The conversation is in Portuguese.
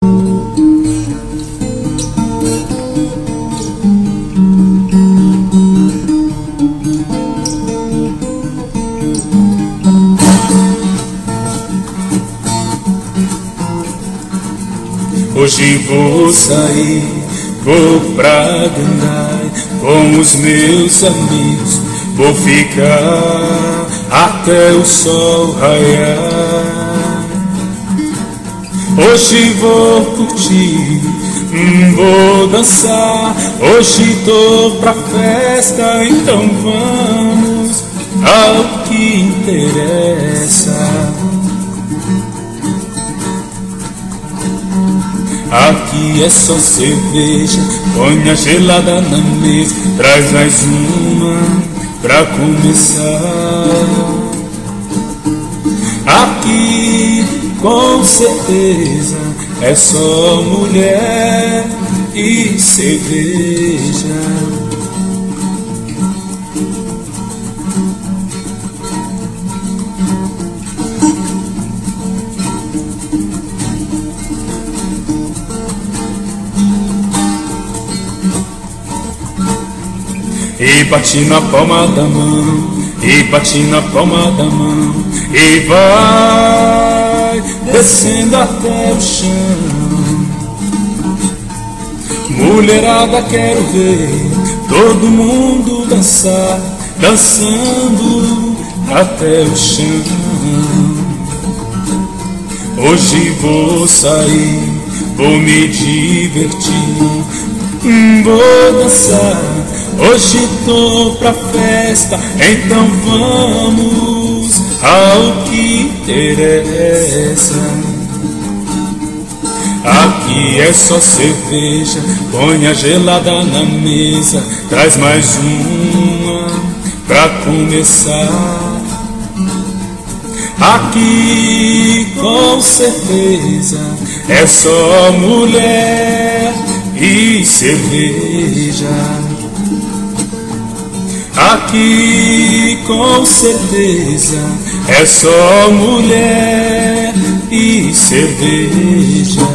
Hoje vou sair, vou pra Gandai com os meus amigos. Vou ficar até o sol raiar. Hoje vou curtir, vou dançar. Hoje tô pra festa, então vamos ao que interessa. Aqui é só cerveja, põe a gelada na mesa, traz mais uma pra começar. Aqui com certeza é só mulher e cerveja. E bate na palma da mão, e bate na palma da mão, e vai descendo até o chão. Mulherada, quero ver todo mundo dançar, dançando até o chão. Hoje vou sair, vou me divertir, vou dançar. Hoje tô pra festa, então vamos ao que interessa. Aqui é só cerveja, põe a gelada na mesa, traz mais uma pra começar. Aqui com certeza é só mulher e cerveja. Aqui com certeza é só mulher e cerveja.